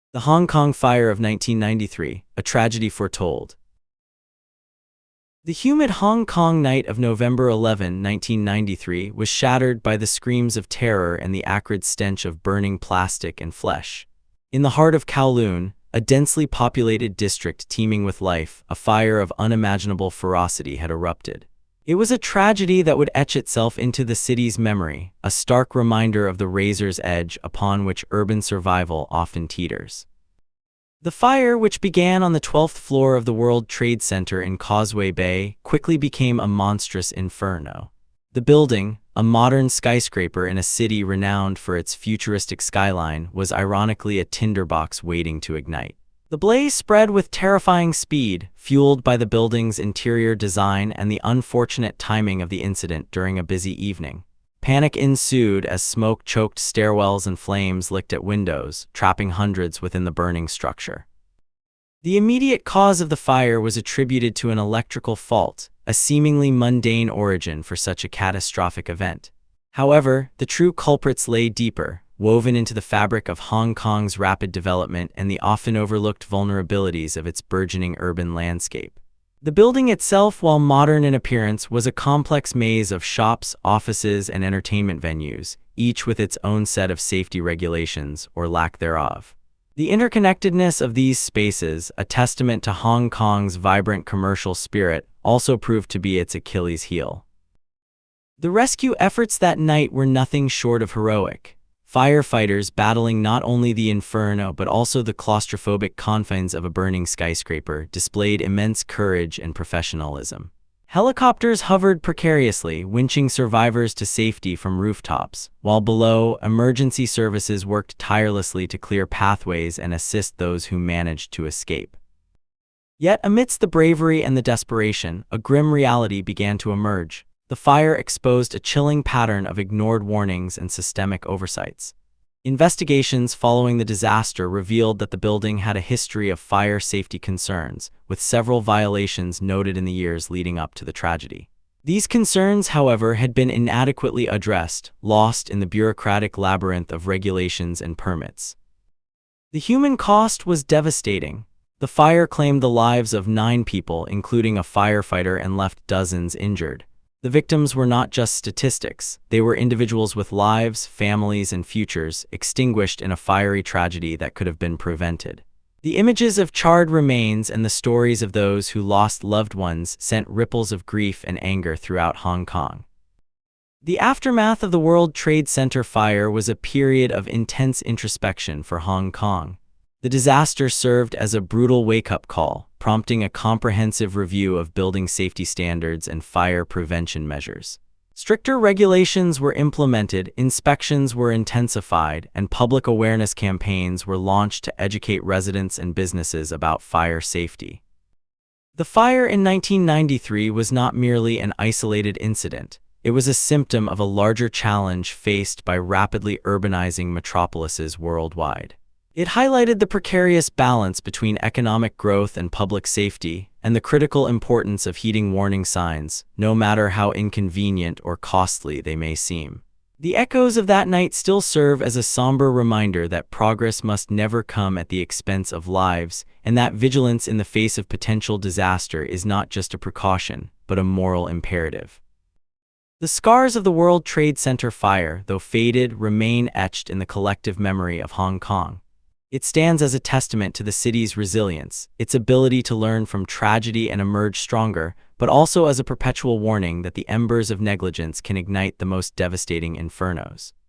The Hong Kong Fire of 1993, a tragedy foretold. The humid Hong Kong night of November 11, 1993 was shattered by the screams of terror and the acrid stench of burning plastic and flesh. In the heart of Kowloon, a densely populated district teeming with life, a fire of unimaginable ferocity had erupted. It was a tragedy that would etch itself into the city's memory, a stark reminder of the razor's edge upon which urban survival often teeters. The fire, which began on the 12th floor of the World Trade Center in Causeway Bay, quickly became a monstrous inferno. The building, a modern skyscraper in a city renowned for its futuristic skyline, was ironically a tinderbox waiting to ignite. The blaze spread with terrifying speed, fueled by the building's interior design and the unfortunate timing of the incident during a busy evening. Panic ensued as smoke choked stairwells and flames licked at windows, trapping hundreds within the burning structure. The immediate cause of the fire was attributed to an electrical fault, a seemingly mundane origin for such a catastrophic event. However, the true culprits lay deeper, woven into the fabric of Hong Kong's rapid development and the often overlooked vulnerabilities of its burgeoning urban landscape. The building itself, while modern in appearance, was a complex maze of shops, offices, and entertainment venues, each with its own set of safety regulations, or lack thereof. The interconnectedness of these spaces, a testament to Hong Kong's vibrant commercial spirit, also proved to be its Achilles heel. The rescue efforts that night were nothing short of heroic. Firefighters battling not only the inferno but also the claustrophobic confines of a burning skyscraper displayed immense courage and professionalism. Helicopters hovered precariously, winching survivors to safety from rooftops, while below, emergency services worked tirelessly to clear pathways and assist those who managed to escape. Yet amidst the bravery and the desperation, a grim reality began to emerge. The fire exposed a chilling pattern of ignored warnings and systemic oversights. Investigations following the disaster revealed that the building had a history of fire safety concerns, with several violations noted in the years leading up to the tragedy. These concerns, however, had been inadequately addressed, lost in the bureaucratic labyrinth of regulations and permits. The human cost was devastating. The fire claimed the lives of 9 people, including a firefighter, and left dozens injured. The victims were not just statistics, they were individuals with lives, families, and futures extinguished in a fiery tragedy that could have been prevented. The images of charred remains and the stories of those who lost loved ones sent ripples of grief and anger throughout Hong Kong. The aftermath of the World Trade Center fire was a period of intense introspection for Hong Kong. The disaster served as a brutal wake-up call, prompting a comprehensive review of building safety standards and fire prevention measures. Stricter regulations were implemented, inspections were intensified, and public awareness campaigns were launched to educate residents and businesses about fire safety. The fire in 1993 was not merely an isolated incident. It was a symptom of a larger challenge faced by rapidly urbanizing metropolises worldwide. It highlighted the precarious balance between economic growth and public safety, and the critical importance of heeding warning signs, no matter how inconvenient or costly they may seem. The echoes of that night still serve as a somber reminder that progress must never come at the expense of lives, and that vigilance in the face of potential disaster is not just a precaution, but a moral imperative. The scars of the World Trade Center fire, though faded, remain etched in the collective memory of Hong Kong. It stands as a testament to the city's resilience, its ability to learn from tragedy and emerge stronger, but also as a perpetual warning that the embers of negligence can ignite the most devastating infernos.